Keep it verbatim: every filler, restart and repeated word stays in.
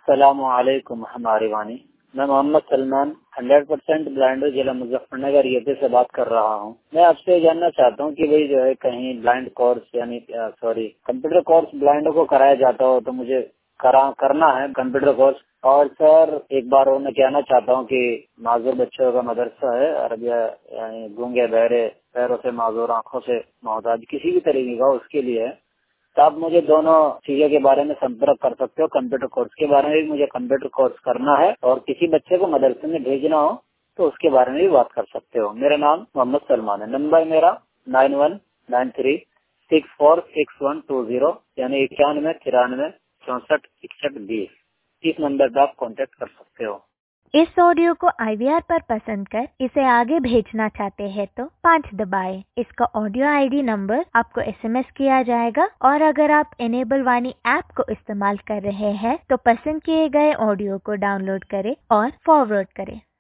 السلام علیکم ہماری وانی، میں Mohammad Salman hundred percent blind ضلع مظفر نگر یوپی سے بات کر رہا ہوں۔ میں آپ سے جاننا چاہتا ہوں کہ بھائی جو ہے کہیں بلائنڈ کورس یعنی سوری کمپیوٹر کورس بلائنڈوں کو کرایا جاتا ہو تو مجھے کرنا ہے کمپیوٹر کورس۔ اور سر ایک بار اور میں کہنا چاہتا ہوں کہ معذور بچوں کا مدرسہ ہے عربیہ، یعنی گونگے بہرے، پیروں سے معذور، آنکھوں سے محتاج، کسی بھی طریقے کا اس کے لیے تو آپ مجھے دونوں چیزوں کے بارے میں سمپرک کر سکتے ہو۔ کمپیوٹر کورس کے بارے میں بھی مجھے کمپیوٹر کورس کرنا ہے اور کسی بچے کو مدرسے میں بھیجنا ہو تو اس کے بارے میں بھی بات کر سکتے ہو۔ میرا نام محمد سلمان ہے، نمبر میرا nine one nine three six four six one two zero یعنی اکیانوے ترانوے چونسٹھ اکسٹھ بیس، اس نمبر پہ آپ کانٹیکٹ کر سکتے ہو۔ اس آڈیو کو آئی وی آر پر پسند کر اسے آگے بھیجنا چاہتے ہیں تو پانچ دبائیں۔ اس کا آڈیو آئی ڈی نمبر آپ کو ایس ایم ایس کیا جائے گا، اور اگر آپ انیبل وانی ایپ کو استعمال کر رہے ہیں تو پسند کیے گئے آڈیو کو ڈاؤن لوڈ کریں اور فارورڈ کریں۔